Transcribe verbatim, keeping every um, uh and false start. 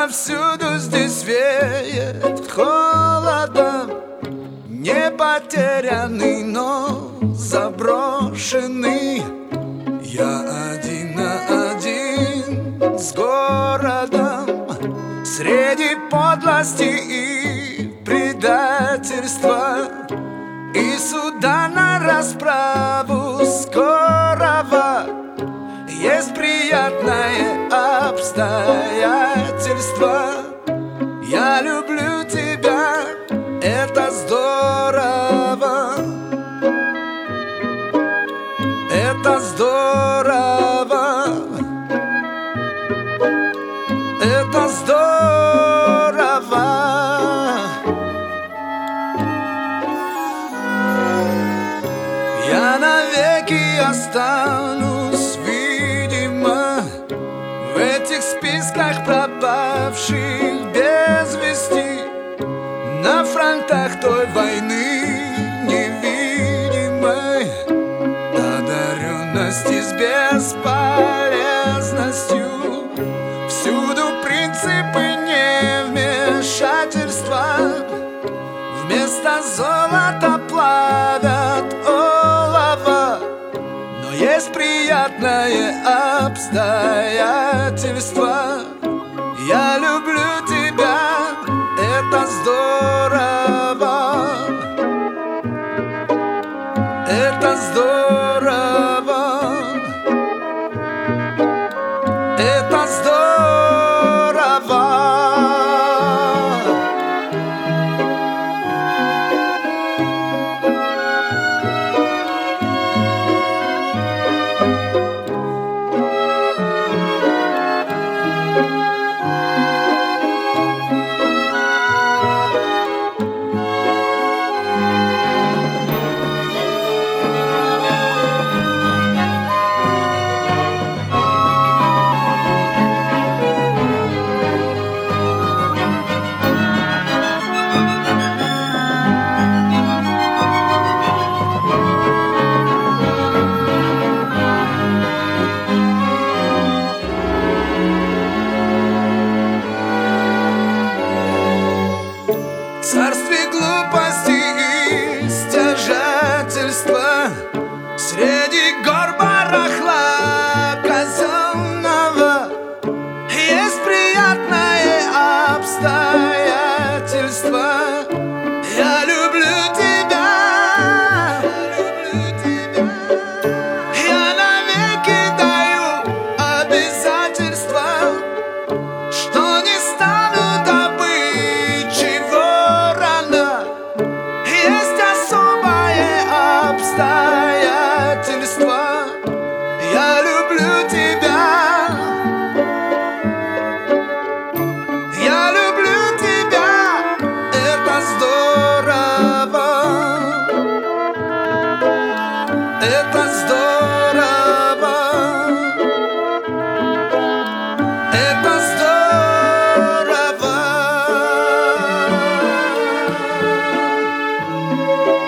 Отовсюду здесь веет холодом, не потерянный, но заброшенный. Я один на один с городом, среди подлости и предательства, и суда на расправу скорого. Есть приятное обстоятельство. Я люблю тебя, это здорово. Это здорово. Это здорово. Я навеки останусь, видимо, в этих списках пропавших без вести, на фронтах той войны невидимой, одаренности с бесполезностью. Всюду принципы невмешательства, вместо золота плавят олово. Но есть приятное обстоятельство. Я люблю тебя, это здорово. Это здорово. Это здорово. Царствие глупости и стяжательства, среди гор барахла казенного, есть приятное обстоятельство. Я люблю тебя, я навеки даю обязательства, что не стану добычей ворона. Есть особое обстоятельство. Я люблю тебя. Я люблю тебя. Это здорово. Это здорово. Это здорово.